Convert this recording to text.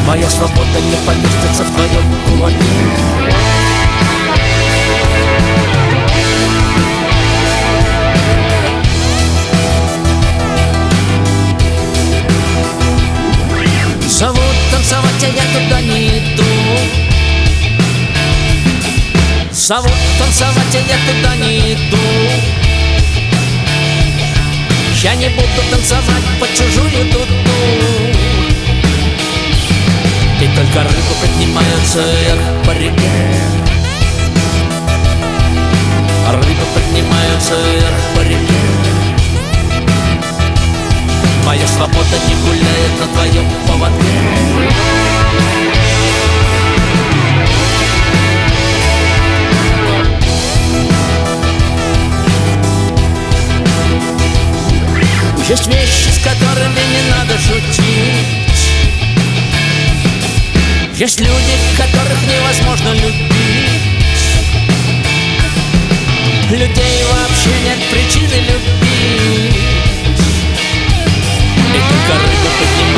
Моя свобода не поместится в твоем кулаке. Зовут танцевать, а я туда не иду. Зовут танцевать, а я туда не иду. Я не буду танцевать под чужую дуду. И только рыбы поднимаются вверх по реке. Рыбы поднимаются вверх по реке. Моя свобода не гуляет на твоем поводке. Есть вещи, с которыми не надо шутить. Есть люди, которых невозможно любить. Людей вообще нет причины любить. И только рыбы поднимаются